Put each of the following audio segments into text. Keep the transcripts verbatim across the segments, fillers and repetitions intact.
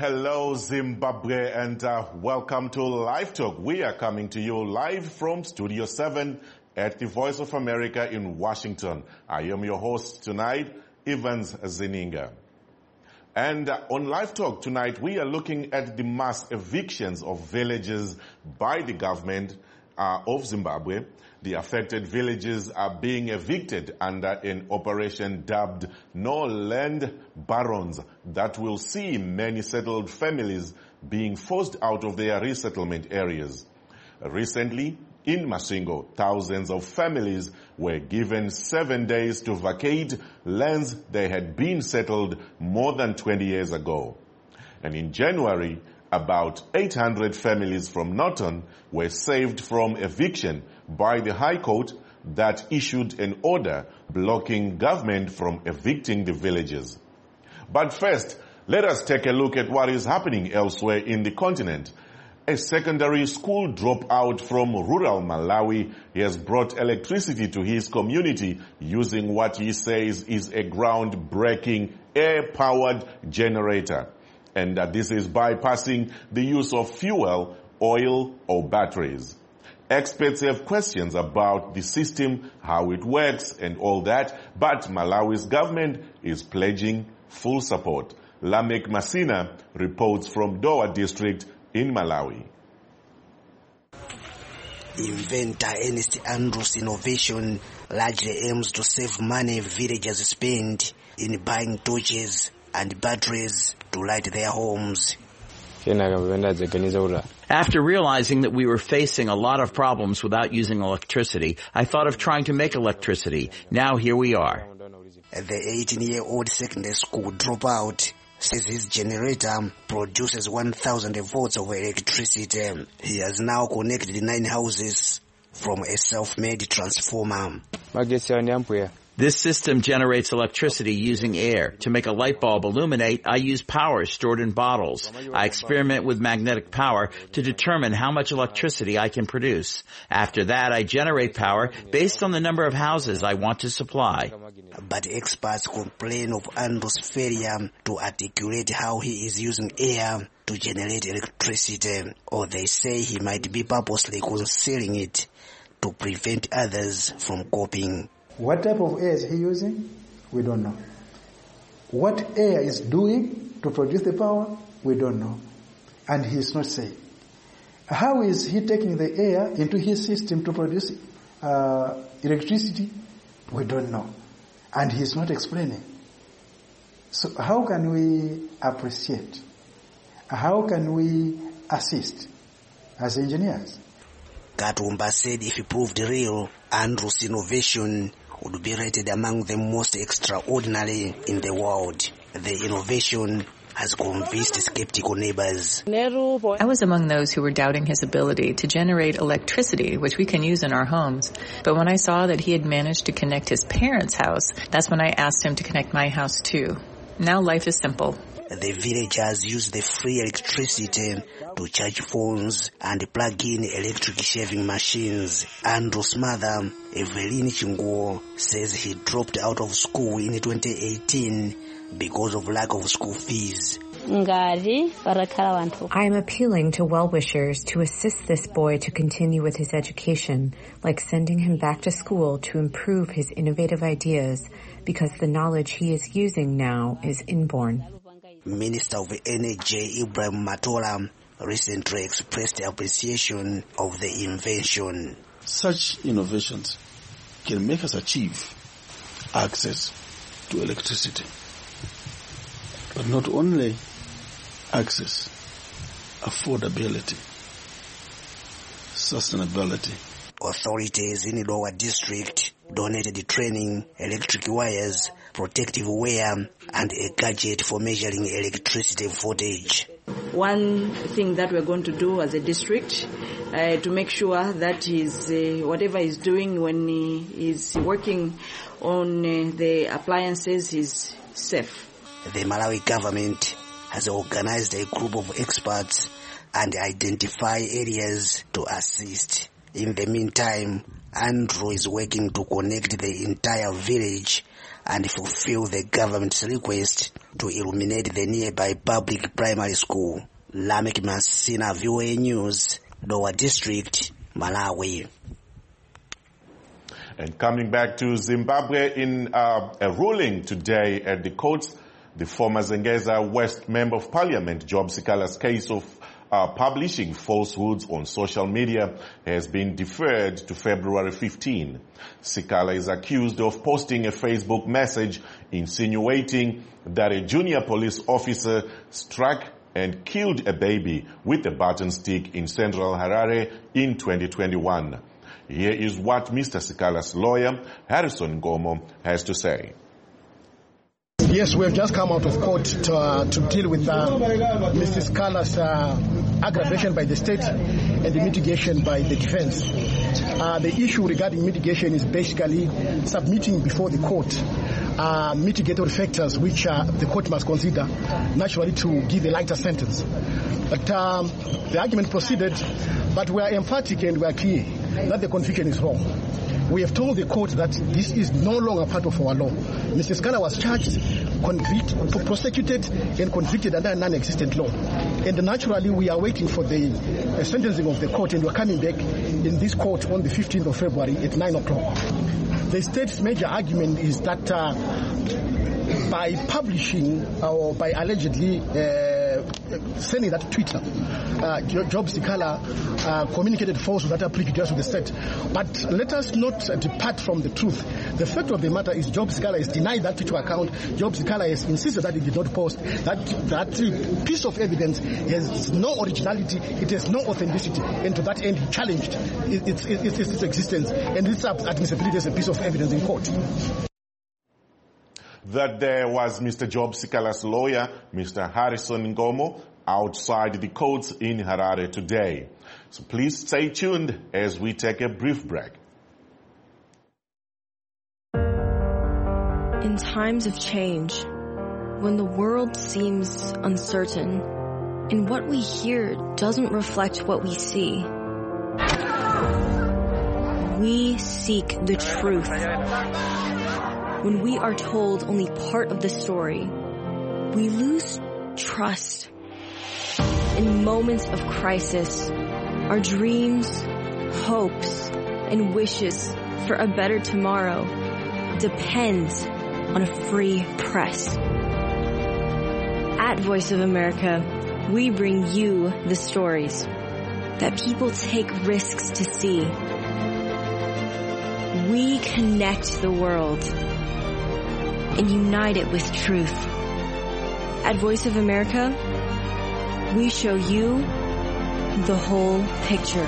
Hello, Zimbabwe, and uh, welcome to Live Talk. We are coming to you live from Studio seven at the Voice of America in Washington. I am your host tonight, Evans Zininga. And uh, on Live Talk tonight, we are looking at the mass evictions of villages by the government uh, of Zimbabwe. The affected villages are being evicted under an operation dubbed No Land Barons that will see many settled families being forced out of their resettlement areas. Recently, in Masingo, thousands of families were given seven days to vacate lands they had been settled more than twenty years ago. And in January, about eight hundred families from Norton were saved from eviction by the High Court that issued an order blocking government from evicting the villages. But first, let us take a look at what is happening elsewhere in the continent. A secondary school dropout from rural Malawi has brought electricity to his community using what he says is a groundbreaking air-powered generator. And that this is bypassing the use of fuel, oil, or batteries. Experts have questions about the system, how it works, and all that, but Malawi's government is pledging full support. Lamek Masina reports from Dowa district in Malawi. Inventor Ernest Andrews' innovation largely aims to save money villagers spend in buying torches and batteries to light their homes. After realizing that we were facing a lot of problems without using electricity, I thought of trying to make electricity. Now here we are. The eighteen-year-old secondary school dropout says his generator produces one thousand volts of electricity. He has now connected nine houses from a self-made transformer. This system generates electricity using air. To make a light bulb illuminate, I use power stored in bottles. I experiment with magnetic power to determine how much electricity I can produce. After that, I generate power based on the number of houses I want to supply. But experts complain of Andrew's failure to articulate how he is using air to generate electricity, or they say he might be purposely concealing it to prevent others from copying. What type of air is he using? We don't know. What air is doing to produce the power? We don't know. And he is not saying. How is he taking the air into his system to produce uh, electricity? We don't know. And he is not explaining. So how can we appreciate? How can we assist as engineers? Katumba said if he proved real, Andrew's innovation would be rated among the most extraordinary in the world. The innovation has convinced skeptical neighbors. I was among those who were doubting his ability to generate electricity, which we can use in our homes. But when I saw that he had managed to connect his parents' house, that's when I asked him to connect my house too. Now life is simple. The villagers use the free electricity to charge phones and plug in electric shaving machines. Andrew's mother, Evelyn Chinguo, says he dropped out of school in twenty eighteen because of lack of school fees. I am appealing to well-wishers to assist this boy to continue with his education, like sending him back to school to improve his innovative ideas, because the knowledge he is using now is inborn. Minister of Energy Ibrahim Matola recently expressed appreciation of the invention. Such innovations can make us achieve access to electricity. But not only access, affordability, sustainability. Authorities in Dowa district donated training, electric wires, protective wear, and a gadget for measuring electricity voltage. One thing that we're going to do as a district uh, to make sure that he's, uh, whatever he's doing when he is working on uh, the appliances is safe. The Malawi government has organized a group of experts and identify areas to assist. In the meantime, Andrew is working to connect the entire village and fulfill the government's request to illuminate the nearby public primary school. Lamek Masina, V O A News, Lower District, Malawi. And coming back to Zimbabwe, in uh, a ruling today at the courts, the former Zengeza West Member of Parliament, Job Sikala's case of uh, publishing falsehoods on social media has been deferred to February fifteenth. Sikala is accused of posting a Facebook message insinuating that a junior police officer struck and killed a baby with a button stick in central Harare in twenty twenty-one. Here is what Mister Sikala's lawyer, Harrison Ngomo, has to say. Yes, we have just come out of court to, uh, to deal with uh, Missus Sikala's uh, aggravation by the state and the mitigation by the defense. Uh, the issue regarding mitigation is basically submitting before the court uh, mitigatory factors which uh, the court must consider naturally to give a lighter sentence. But um, the argument proceeded, but we are emphatic and we are clear that the conviction is wrong. We have told the court that this is no longer part of our law. Mister Sikala was charged, convicted, prosecuted, and convicted under a non-existent law. And naturally, we are waiting for the uh, sentencing of the court, and we're coming back in this court on the fifteenth of February at nine o'clock. The state's major argument is that uh, by publishing or by allegedly uh, sending that Twitter, uh, Job Sikala uh, communicated falsehoods that are prejudicial to the state. But let us not uh, depart from the truth. The fact of the matter is Job Sikala has denied that Twitter account. Job Sikala has insisted that he did not post. That, that piece of evidence has no originality, it has no authenticity, and to that end he challenged its, its, its, its existence and its admissibility as a piece of evidence in court. That there was Mister Job Sikala's lawyer, Mister Harrison Ngomo, outside the courts in Harare today. So please stay tuned as we take a brief break. In times of change, when the world seems uncertain and what we hear doesn't reflect what we see, we seek the truth. When we are told only part of the story, we lose trust. In moments of crisis, our dreams, hopes, and wishes for a better tomorrow depends on a free press. At Voice of America, we bring you the stories that people take risks to see. We connect the world and unite it with truth. At Voice of America, we show you the whole picture.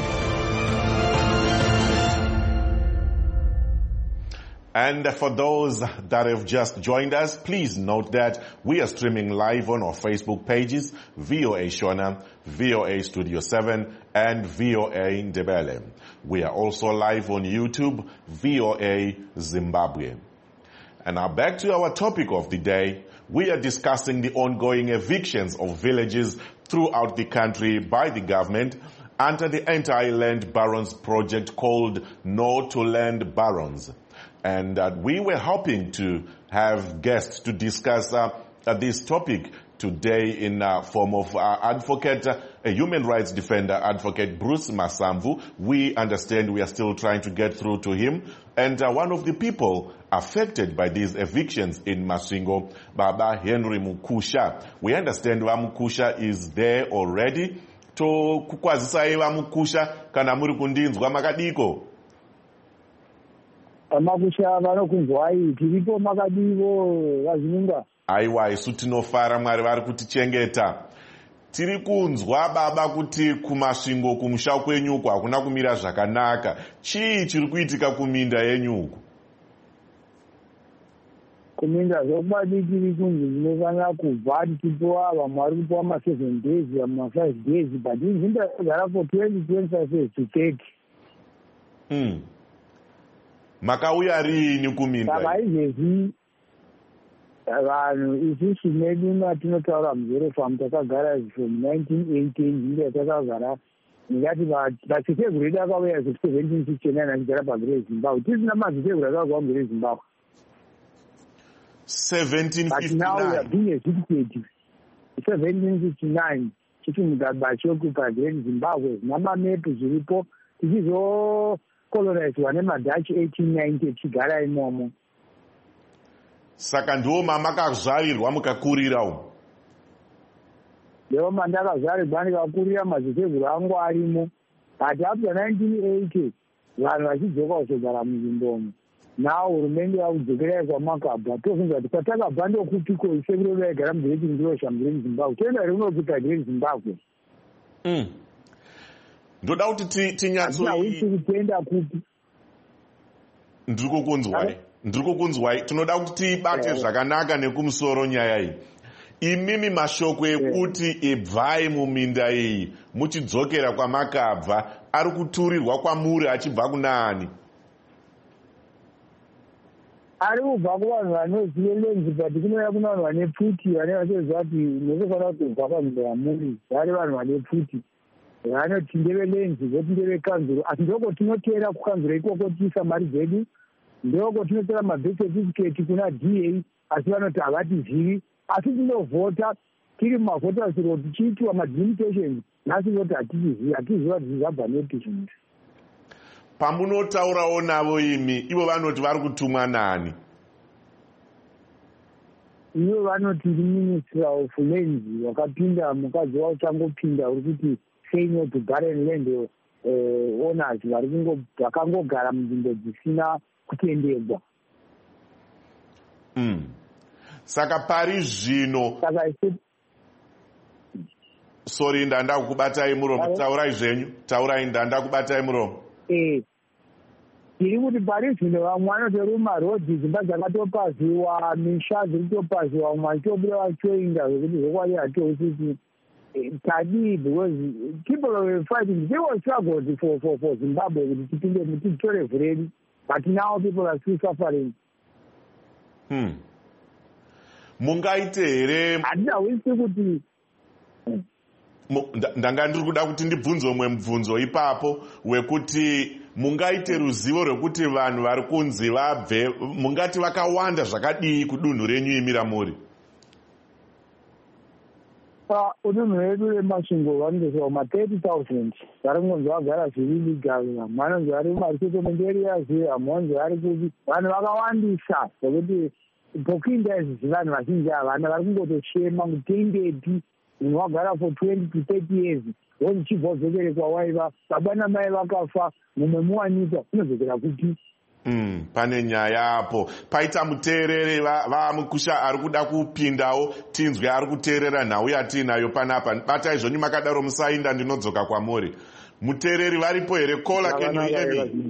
And for those that have just joined us, please note that we are streaming live on our Facebook pages, V O A Shona, V O A Studio seven, and V O A Ndebele. We are also live on YouTube, V O A Zimbabwe. And now back to our topic of the day. We are discussing the ongoing evictions of villages throughout the country by the government under the Anti-Land Barons project called No to Land Barons. And uh, we were hoping to have guests to discuss uh, uh, this topic today in uh, form of uh, advocate, uh, a human rights defender, advocate Bruce Masamvu. We understand we are still trying to get through to him. And uh, one of the people affected by these evictions in Masvingo, Baba Henry Mukusha. We understand Mukusha is there already. To kukwazisai Mukusha kana muri kundinzwa makadiko. Makusha vanokunzwai tiripo makadiko vazininga. Aiwa isu tinofara Mwari vari kutichengeta. Tiri kunzwa baba kuti kumasvingo kumusha kwenyuku hakuna kumira zvakanaka. Chii chiri kuitika kuminda yenyuku? Kuminda zvokubadi tiri kunzi zvinofanira kubva tichipiwa vamwe vari kupiwa ma seven days vamwe ma five days but inzvimbo yakagara for twenty twenty-five to thirty. Mm. Makauya rini kuminda? Saka izvezvi vanhu isusu medu matinotaura muzero famu takagara from nineteen eighteen nzvimbo yatakagara ndingati vachisekuru edu akauya seventeen sixty nine achigara pagere zimbabwe tisina mazisekuru akauya kugere zimbabwe seventeen fifty nine but now we are being evicted seventeen fifty nine chiti mugaba chokupa great zimbabwe namamepu zviripo tichizokolonizwa nemadutch eighteen ninety tichigara imomo. Saka ndiwo mamakazvarirwa mukakurira umo? Ndiwo mandakazvarirwa ndikakurira, mazisekuru angu arimo. But after nineteen eighty vanhu vachidzoka kuzogara munzvimbomo. Now hurumende yakudzokerai kwamakabva tofunga kuti kwatakabva ndokupiko isekuru edu aigara mugereti ndirosha mugereti zimbabwe toenda rinopita gereti zimbabwe. Ndoda kuti tinyatsoi kutenda kupi ndiri kukunzwai ndiri kukunzwai tinoda kuti tiibate zvakanaka nekumusoro nyaya iyi. Imimi mashoko ekuti ibvai muminda iyi muchidzokera kwamakabva ari kuturirwa kwamuri achibva kuna ani? ari kubva kuvanhu vanozive lenzi but kunouya kuna vanhu vane pfuti vane vachiziva kuti nekufanira kubva paminda yamuri vari vanhu vane pfuti vanoti ndevelenzi voti ndevekanzuro asi ndoko tinoteera kukanzuro ikoko tiisa mari dzedu ndoko tinotera mabirth certificate kuna D A asi vanoti havatizivi asi tinovhota tiri mumavhoters row tichiitwa madelimitations nhasi voti hatichizivi hatiziva kuti zvabva nepi zvinhu. Pamunotaurawo navo imi ivo vanoti vari kutumwa nani? Ivo vanoti minister of lands wakapinda mukadzi wauchangopinda uri kuti say no to barren land uh, owners vari vakangogara munzvimbo dzisina kutendegwa. Mm. Saka pari zvino sorry ndanda kukubatai muromo taurai zvenyu taurai ndanda kubatai muromo. Eh, tiri kuti pari zvino vamwe vanotoruma rodhi dzimba dzakatopaziwa misha dziri kutopaziwa umwe achitobuda vachoinda zvekuti zvokwadi hatousiti tadi because people were fighting they were struggled for, for, for Zimbabwe kuti tipinde titore vhureri but now people are still suffering. Hmm. Mungaite here handidawisi kuti ndanga ndiri kuda kuti ndibvunze umwe mubvunzo ipapo wekuti mungaite ruzivo rwekuti vanhu vari kunzi vabve mungati vakawanda zvakadii kudunhu renyu imira muri? Udunhu redu remasvingo vanongosvika kuma thirty thousand vari kungonzi vagara zviri legal vamwe vanonzi vari mumasettlement areas vamwe vanonzi vari kupi vanhu vakawandisa zvokuti pokuinda izvi vanhu vazhinji havana vari kungotoshema kuti indepi munhu wagara for twenty to thirty years wonzi chibva udzokere kwawaiva baba namai vakafa mumwe muwanikwa unodzokera kuti. Mm, pane nyaya apo paita muteereri vamukusha ari kuda kupindawo tinzwe ari kuteerera nhau yatiinayo panapa batai zvonyu makadaro musainda ndinodzoka kwamuri. Muteereri varipo here? Kola can you hear me?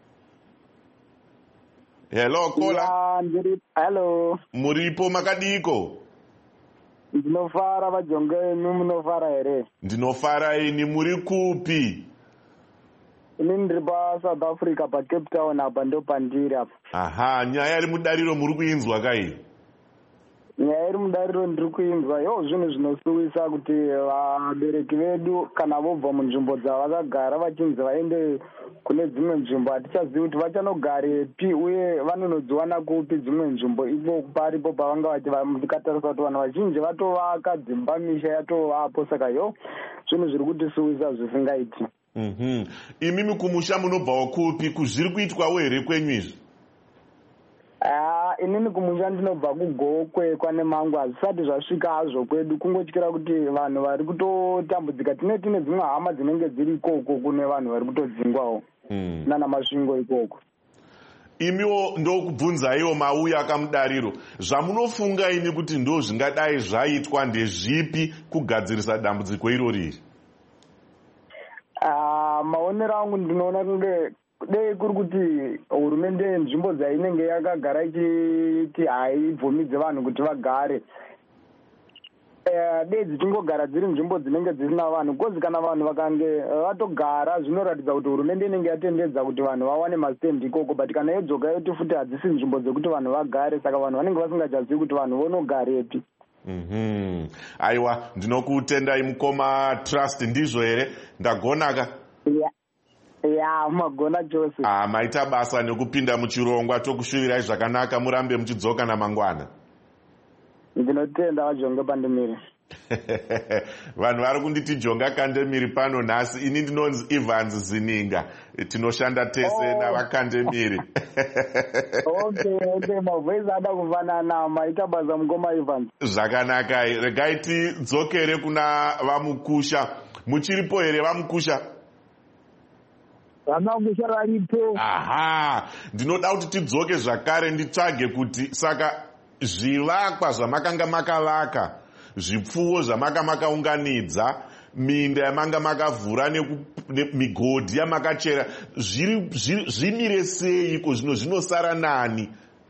Hello Kola. Hello. Muripo makadiko? Ndinofara vajonge inu munofara here? Ndinofara ini muri kupi? Ini ndiri paSouth Africa paCape Town apa ndo pandiri apa. Aha, nyaya iri mudariro muri kuinzwa kai? Nyaya iri mudariro ndiri kuinzwa yo zvinhu zvinosuwisa kuti vabereki vedu kana vobva munzvimbo dzavakagara vachinzi vaende kune dzimwe nzvimbo hatichazivi kuti vachanogarepi uye vanonodziwana kupi dzimwe nzvimbo ipo paripo pavanga vachikatarisa kuti vanhu vazhinji vatovaka dzimba misha yatovapo saka yo zvinhu zviri kutisuwisa zvisingaiti. Mhm. Imimi kumusha munobvawo kupi kuzviri kuitwawo here kwenyu izvi? Ah, inini kumusha ndinobva kuGokwe kwane mangu hazvisati zvasvika hazvo kwedu kungotyira kuti vanhu vari kutotambudzika tine tine dzimwe hama dzinenge dziri ikoko kune vanhu vari kutodzingwawo mm. nana masvingo ikoko. Imiwo ndokubvunzaiwo mauya akamudariro zvamunofunga imi kuti ndo zvingadai zvaitwa ndezvipi kugadzirisa dambudziko irori? Uh, maonero angu ndinoona kunge dei kuri kuti hurumende nzvimbo dzainenge yakagara ichiti haibvumidze vanhu kuti vagare uh, dei dzichingogara dziri nzvimbo dzinenge dzisina vanhu kozi kana vanhu vakange vatogara zvinoratidza kuti hurumende inenge yatendedza kuti vanhu vawane masitendi ikoko but kana yodzoka yoti futi hadzisi nzvimbo dzekuti vanhu vagare saka vanhu vanenge vasingachazivi kuti vanhu vonogarepi. Mhm. Aiwa, ndinokutendai mukoma Trust, ndizvo here? Ndagonaka? Ya, ya magona chose. Ah, maita basa nekupinda muchirongwa, tokushuvirai zvakanaka, murambe muchidzoka namangwana. Ndinotenda vajonga pandemiri. Vanhu vari kunditi jonga kandemiri pano nhasi. Ini ndinonzi Evans Zininga, tinoshanda tese oh. navakandemiri. Okay, okay, mavhezi ada kufanana, maita basa mukoma Evans. Zvakanaka, regai tidzokere kuna vamukusha. Muchiripo here vamukusha? Vamukusha varipo. Aha, ndinoda kuti tidzoke zvakare nditsvage kuti saka zvivakwa zvamakanga makavaka, zvipfuwo zvamaka makaunganidza, minda yamanga makavhura nemigodhi yamakachera, zvimire seiko zvino zvinosara nani?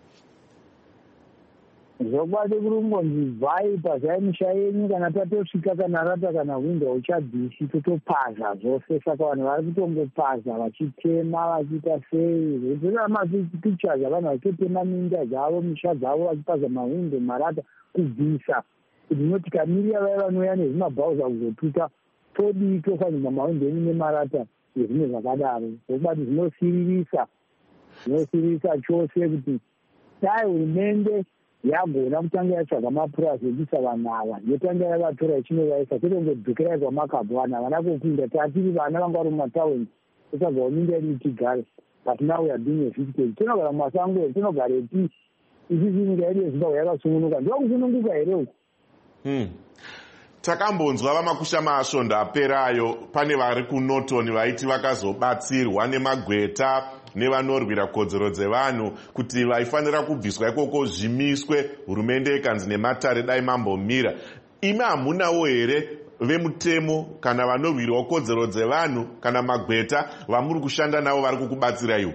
Zvokwadi kurungonzi bvai pazai misha yenyu kana tatosvika kana rata kana hwindo uchadhisi totopaza zvose. Saka vanhu vari kutongopaza vachitema vachiita sei. Zvotora mapictures avanhu vachitotema minda dzavo misha dzavo vachipaza mahwindo marata kubvisa kuti noti kamirira vaya vanouya nezvimabhauza kuzotuta todii tofanirwa mahwindo enyu nemarata nezvimwe zvakadaro. Zvokwadi zvinosiririsa zvinosiririsa chose kuti dai hurumende yagona kutanga yatsvaga mapurasi ekuisa vanhu ava yotanga yavatora ichinovaisa kwete kungodzokerai kwamakabva vanhu havana kokunda tatiri vana vanga vari mumataundi totsvagawo minda yedu tigare but now we are doing a fifty tinogara mumasango here tinogarepi isisi nyika yedu yezimbabwe yakasungunuka ndiwa kusununguka here uku. Takambonzwa vamakusha maasvondo aperayo pane vari kuNorton vaiti vakazobatsirwa nemagweta nevanorwira kodzero dzevanhu kuti vaifanira kubviswa ikoko zvimiswe, hurumende ikanzi nematare dai mambomira. Imi hamunawo here vemutemo kana vanorwirawo kodzero dzevanhu kana magweta vamuri kushanda navo vari kukubatsiraiwo?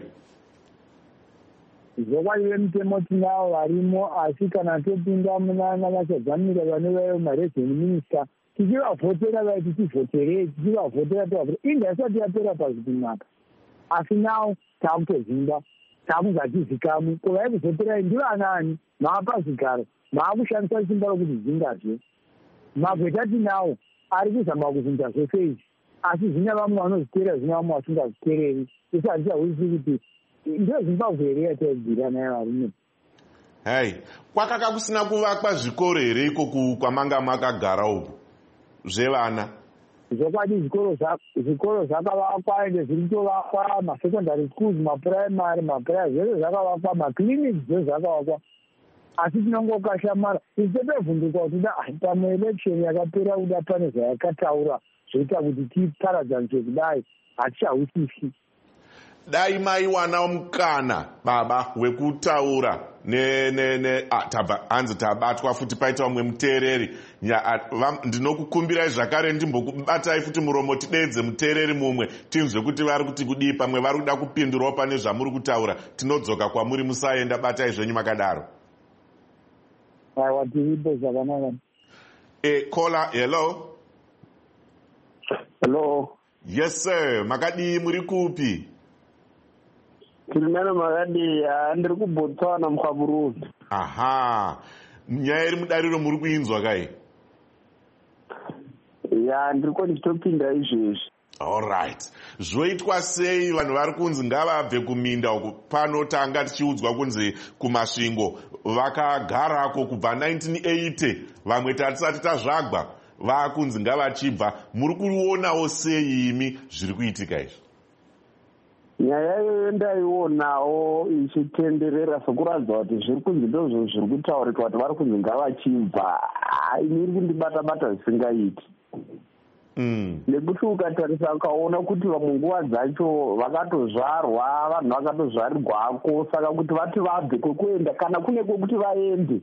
Zvokwadi vemutemo tinavo varimo, asi kana topinda munana vachadzamira vane vayo maresident minister tichivavhotera vai tichivhoterei tichivavhotera tovhotera inda isati yapera pazikunaka. Asi nawo taakutozimba taakuzatizikamu ko vai kuvhoterai ndivanani, maapa zvigaro maakushandisa simba rokuti dzingazve. Magweta tinawo ari kuzama kuvhunza zvose izvi, asi zvina vamwe vanozviteerera zvina vamwe vasingazviteereri. Isi hatichahwisi kuti ndio Zimbabwe here yataibvira nayo varume. Hai, kwakaka kusina kuvakwa zvikoro here iko kwamanga makagara uku zvevana? Zvokwadi zvikoro zvakavakwa ende zviri kutovakwa, masecondary schools, maprimary, maprivate zvese zvakavakwa, maclinics zvese zvakavakwa. Asi tinongokashamara isi totobvunduka kuti da pamwe election yakapera kuda pane zvayakataura zvoita kuti tiparadzaniswe kudai hatichahwisisi. Dai maiwana mukana baba wekutaura ne ne ne ah, taba hanzi tabatwa futi paita umwe muteereri ndinokukumbirai zvakare ndimbokubatai futi muromo tidedze muteereri mumwe tinzwe kuti vari kuti kudii pamwe vari kuda kupindurawo pane zvamuri kutaura tinodzoka kwamuri musaenda batai zvenyu makadaro. Aiwa tiripo zvakanaka. E caller, hello. Hello. Yes sir, makadii muri kupi? Tirimana makadi ndiri kuBotswana mukwaburundi. Aha, nyaya iri mudariro muri kuinzwa kai? Ya ndiriko ndichitopinda izvezvi. All right. Zvoitwa sei vanhu vari kunzi ngavabve kuminda uku pano tanga tichiudzwa kunzi kumasvingo vakagarako kubva nineteen eighty vamwe tatisati tazvagwa vakunzi ngavachibva. Muri kuonawo sei imi zviri kuitika izvi? Nyaya iyoyo ndaionawo ichitenderera sokuratidza kuti zviri kunzi ndozvo zviri kutaurika kuti vari kunzi ngavachibva. Ini iri kundibata-bata zvisingaiti. Mm. Nekuti ukatarisa ukaona kuti vamwe nguva dzacho vakatozvarwa vanhu vakatozvarirwako saka kuti vati vabve kwekuenda kana kune kwekuti vaende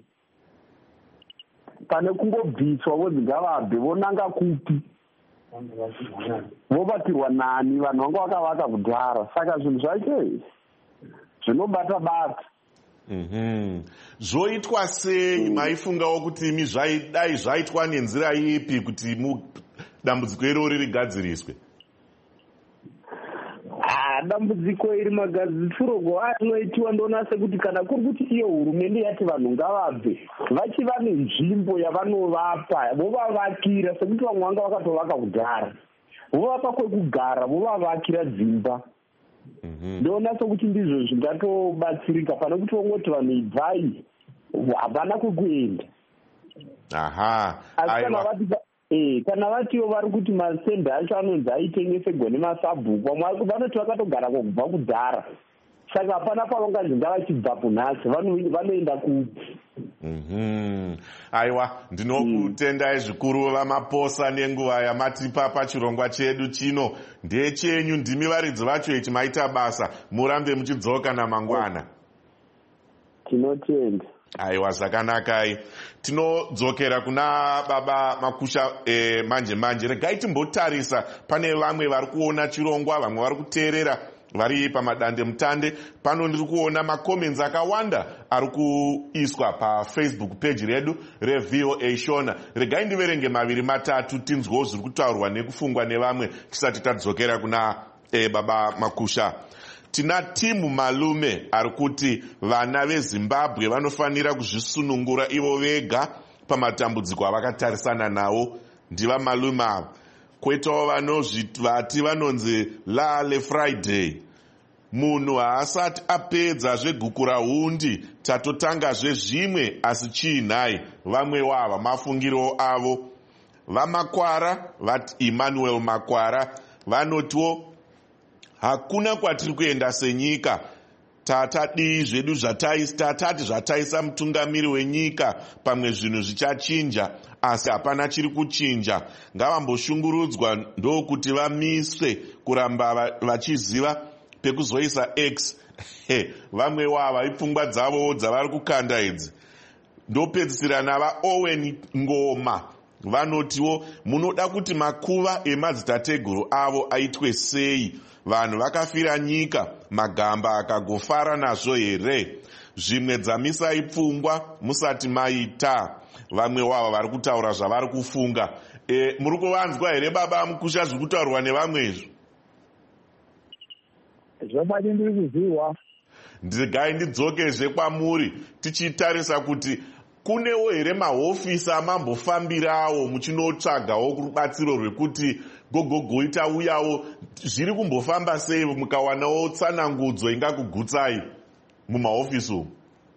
pane kungobviswa vodzi ngavabve vonanga kupi vobatirwa nani vanhu vanga vakavaka kudhara saka zvinhu zvacho zvinobata bata. Mhm. Zvoitwa sei maifungawo kuti imi dai zvaitwa nenzira ipi kuti dambudziko iroro rigadziriswe? dambudziko iri magadzifuro atinoitiwa ndona sekuti kana kuri kuti iyo hurumende yati vanhu ngavabve vachiva nenzvimbo yavanovapa vovavakira sekuti vamwe vanga vakatovaka kudhara vovapa kwekugara vovavakira dzimba ndona sekuti ndizvo zvingatobatsirika pane kuti vongoti vanhu ibvai hapana kwekuenda. Aha. Eh, kana vatiwo vari kuti masende acho anonzi aitengeserwa nemasabhuku vamwe vanoti vakatogara kubva kudhara saka hapana pavangazvinga vachibvapo nhasi vanoenda kupi. Aiwa, ndinokutendai zvikuru vamaposa nenguva yamatipa pachirongwa chedu chino. Ndechenyu, ndimi varidzi vacho ichi maita basa, murambe muchidzoka namangwana. Tinotenda. Aiwa, zvakanakai. Tinodzokera kuna baba Makusha eh, manje manje. Regai timbotarisa, pane vamwe vari kuona chirongwa, vamwe vari kuteerera vari pamadande mutande. Pano ndiri kuona makomenzi akawanda ari kuiswa paFacebook page redu reV O A Shona. Regai ndiverenge maviri matatu tinzwewo zviri kutaurwa nekufungwa nevamwe tisati tadzokera kuna eh, baba Makusha. Tina timu malume ari kuti vana veZimbabwe vanofanira kuzvisunungura ivo vega pamatambudziko avakatarisana nawo. Ndiva malume ava. Kwoitawo vanozviti vanonzi Lale Friday. Munhu haasati apedza zvegukura hundi tatotangazve zvimwe asi chiinhai vamwe wava mafungiro avo. Vamakwara vati Emmanuel Makwara vanotiwo hakuna kwatiri kuenda senyika. Tatadi zvedu zvataisa tatati zvataisa mutungamiri wenyika pamwe zvinhu zvichachinja asi hapana chiri kuchinja. Ngavamboshungurudzwa ndokuti vamiswe kuramba vachiziva pekuzoisa X. Vamwe wava ipfungwa dzavo dzavari kukanda idzi. Ndopedzisira nava Owen Ngoma vanotiwo munoda kuti makuva emadzitateguru avo aitwe sei? Vanhu vakafira nyika magamba akagofara nazvo here? Zvimwe dzamisai pfungwa musati maita. Vamwe wava vari kutaura zvavari kufunga. E, muri kuvanzwa here baba Makusha zviri kutaurwa nevamwe izvo? Zvobati ndiri kuziva. Ndigai ndidzokezve kwamuri tichitarisa kuti kunewo here mahofisi amambofambirawo muchinotsvagawo rubatsiro rwekuti gogogoita uyawo zviri kumbofamba sei mukawanawo tsanangudzo ingakugutsai mumahofisi umu?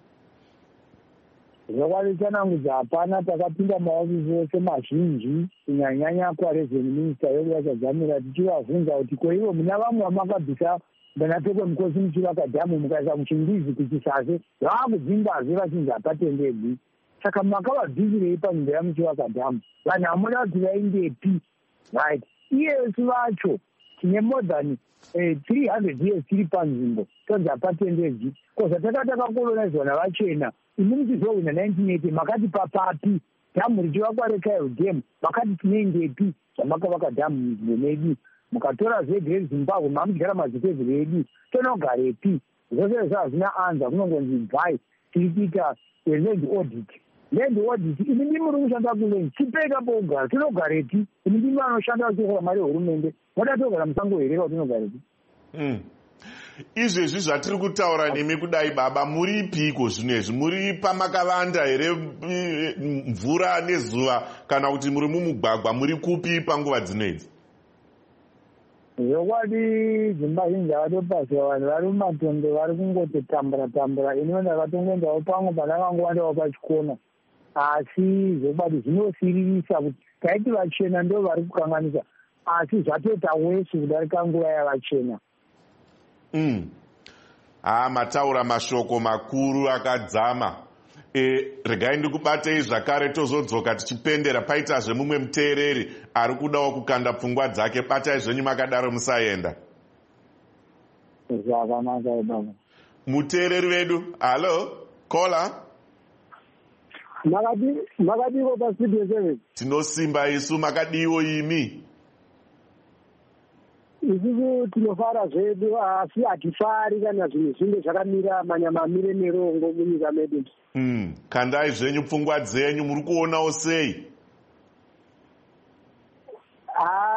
Zvokwadi tsanangudzo hapana. Takapinda mahofisi ose mazhinji kunyanyanya kwaRevenue Minister yedu yachadzamira tichivabvunza kuti ko ivo muna vamwe vamakabvisa Mbanatokwe Mukosi muchivaka dhamu mukaisa muChingizi kuChisase vakudzimbazve vachinzi hapatendebwi. Saka makavabvisirei panzvimbo yamuchivaka dhamu? Vanhu hamuda kuti vaendepi? Right. Iyesu vacho tine more than eh, three hundred years tiri panzvimbo tonzi hapatendebwi. Koza takatakakolonizwa navachena imi muchizowina nineteen eighty makati papapi dhamu richivakwa reKyle Dam makati tinoendepi zvamakavaka dhamu munzvimbo medu? Mukatora zvege reZimbabwe mamuchigara mazitezero edu tonogarepi? Zvose izvo hazvina anza. Kunongonzi bvai tiri kuita land audit. Land audit ini ndimi muri kushanda kulenzi tipeka pogara tinogarepi? Ini ndimi vanoshanda vachitora mari yehurumende moda togara musango here kuti tinogarepi? Mm. Izvezvi zvatiri kutaura nemi kudai baba muripiko zvinezvi? Muri pamakavanda here mvura nezuva kana kuti muri mumugwagwa? Muri kupi panguva dzinoidzi? Zvokwadi dzimba zhinji havatopasiwa vanhu vari mumatondo vari kungototambura tambura. Ini ndakatongoendawo pamwe pandakangowandawo pachikona asi zvokwadi zvinosiririsa kuti taiti vachena ndo vari kukanganisa asi zvatoita wesi kudarika nguva yavachena. Mm. Ah, mataura mashoko makuru akadzama. E, regai ndikubatei zvakare tozodzoka tichipendera paitazve mumwe muteereri ari kudawo kukanda pfungwa dzake. Batai zvenyu makadaro musaenda. Zvakanaka baba. Muteereri wedu, halo, kola. Makadi makadiwo pastudio seven. Tinosimba isu, makadiwo imi. Isusu tinofara zvedu asi hatifari kana zvinhu zvinge zvakamira manyamamire nerongo munyika medu. Mm. Kandai zvenyu pfungwa dzenyu muri kuonawo sei? Ah,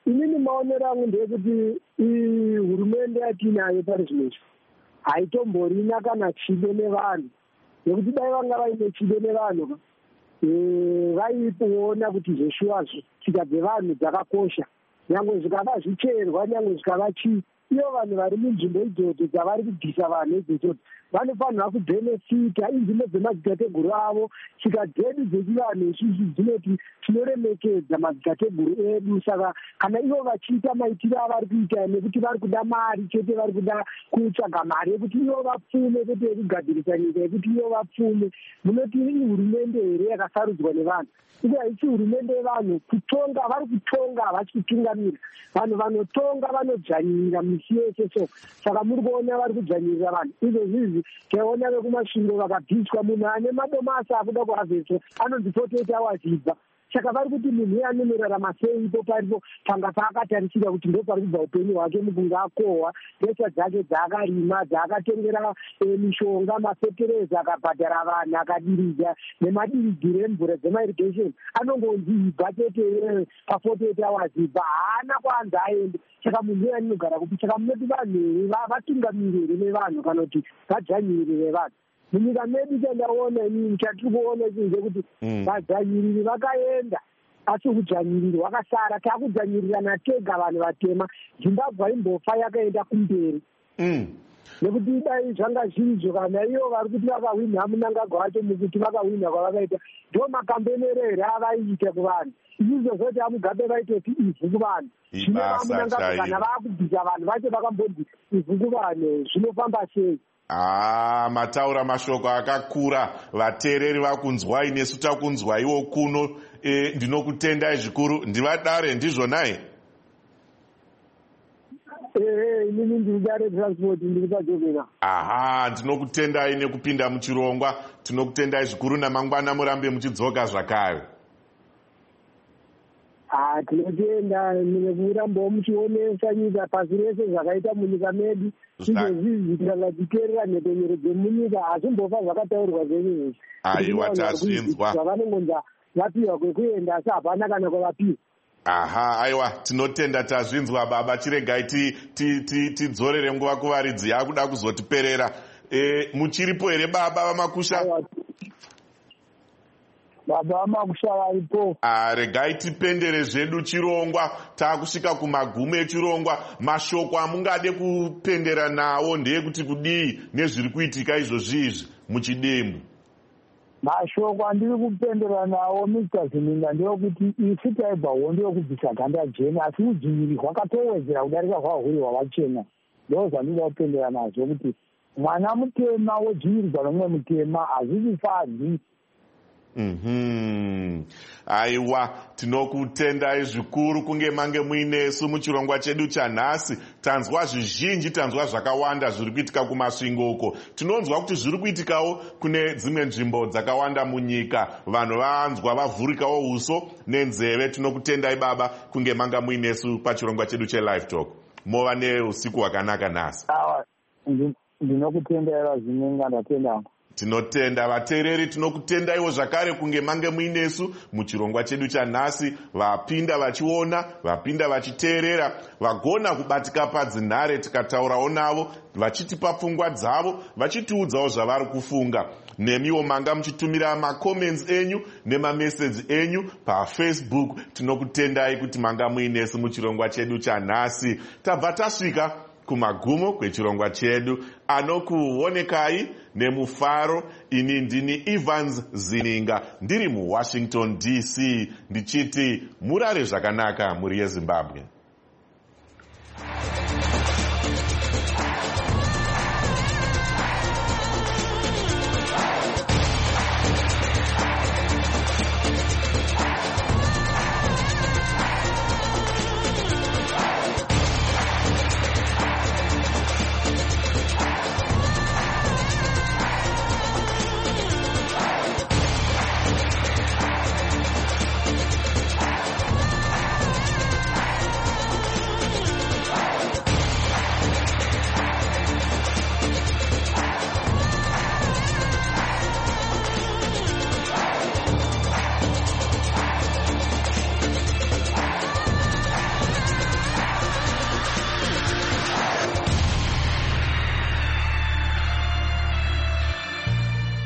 inini maonero angu ndeyekuti hurumende yatinayo pari zvinezvi haitomborina kana chido nevanhu, nekuti dai vanga vaine chido nevanhu vaipoona kuti zveshuwazvo tsika dzevanhu dzakakosha, nyangwe zvikava zvicherwa, nyangwe zvikava chii, iyo vanhu vari munzvimbo idzodzo dzavari kubvisa vanhu idzodzo vanofanira kubhenefita inzvimbo dzemadzitateguru avo. Tsika dzedu dzechivanhu izvizvi dzinoti tinoremekedza madzitateguru edu, saka kana ivo vachiita maitiro avari kuita nekuti vari kuda mari chete, vari kuda kutsvaga mari yekuti ivo vapfume, kwete yekugadzirisa nyika yekuti ivo vapfume, munoti hurumende here yakasarudzwa nevanhu? Uye haisi hurumende yevanhu. Kutonga vari kutonga, havasi kutungamira. Vanhu vanotonga vanodzvanyirira misi yese, so saka muri kuona vari kudzvanyirira vanhu. Izvozvizvi taiona vekumasvingo vakabviswa, munhu ane madomasa akuda kuhavheswa anonzi forty-eight hours ibva. Saka vari kuti munhu uye anonorarama sei ipo paripo panga paakatarisira kuti ndo pari kubva upenyu hwake mukunge akohwa mhesa dzake dzaakarima, dzaakatengera mishonga, mafetereza, akabhadhara vanhu, akadiridza nemadirigiro emvura dzemairrigation, anongonzi ibva chete pa-forty-eight hours ibva, haana kwanza aende. Saka munhu uye anogara kupi? Saka munoti vanhu vatungamirire nevanhu kana kuti vadzvanyirire vanhu. Munyika medu chandaona inini chatiri kuona chinhu chekuti vadzvanyiriri vakaenda asi udzvanyiriri hwakasara. Takudzvanyirirana tega vanhu vatema. Zimbabwe haimbofa yakaenda kumberi nekuti dai zvanga zvirizvo kana ivo vari kuti vakahwina hamunangagwa vacho mukuti vakahwina kwavakaita ndo makambenerere avaiita kuvanhu. Izvizvo zvoti hamugabe vaitoti ivhu kuvanhu. Zvino vamunangagwa kana vaakubvisa vanhu vacho vakambonzi ivhu kuvanhu, zvinofamba sei? Ah, mataura mashoko akakura. Vateereri vakunzwai nesu takunzwaiwo kuno. E, ndinokutendai zvikuru. Ndivadare ndizvonai? Eh, inini ndidare transport ndiri pajobera. Aha, ndinokutendai nekupinda muchirongwa. Tinokutendai zvikuru, namangwana murambe muchidzoka zvakare. Ah, tinotenda nekurambawo muchionesa nyika pasi rese zvakaita munyika medu. Izvozvizvi tikangadziteerera nheponyero dzemunyika hazvimbofa zvakataurwa zvezvizvi. Aiwa, tazvinzwa. Zvavanongonza vapiwa kwekuenda asi hapana kana kwavapiwa. Aha, aiwa, tinotenda, tazvinzwa baba. Chiregai tidzorere nguva kuvaridzi yakuda kuzotiperera. E, muchiripo here baba vamakusha? Baba vamakusha varipo. Ah, regai tipendere zvedu chirongwa. Takusvika kumagumo echirongwa. Mashoko amungade kupendera nawo ndeyekuti kudii nezviri kuitika izvozvizvi muchidembu? Mashoko andiri kupendera nawo Mister Zininga ndeyekuti isu taibva hondo yokubvisa ganda jena, asi udzvinyiri hwakatowedzera kudarika hwahuri hwavachena. Ndo zvandinoda kupendera nazvo kuti mwana mutema wodzvinyirirwa nomumwe mutema hazvifadzi. Mhm. Aiwa, tinokutendai zvikuru kunge mange muinesu muchirongwa chedu chanhasi. Tanzwa zvizhinji, tanzwa zvakawanda zviri kuitika kumasvingo uko. Tinonzwa kuti zviri kuitikawo kune dzimwe nzvimbo dzakawanda munyika. Vanhu vanzwa vavhurikawo uso nenzeve. Tinokutendai baba kunge manga muinesu pachirongwa chedu cheLive Talk. Mova neusiku hwakanaka nhasi. Awa, ndinokutendai Zininga, ndatenda. Tinotenda vateereri, tinokutendaiwo zvakare kunge mange muinesu muchirongwa chedu chanhasi. Vapinda vachiona, vapinda vachiteerera, vagona kubatika padzinhare tikataurawo navo, vachitipa pfungwa dzavo, vachitiudzawo zvavari kufunga. Nemiwo manga muchitumira macomments enyu nemameseji enyu paFacebook. Tinokutendai kuti manga muinesu muchirongwa chedu chanhasi. Tabva tasvika kumagumo kwechirongwa chedu. Anokuonekai nemufaro. Ini ndini Evans Zininga, ndiri muWashington D C, ndichiti murare zvakanaka muri yeZimbabwe.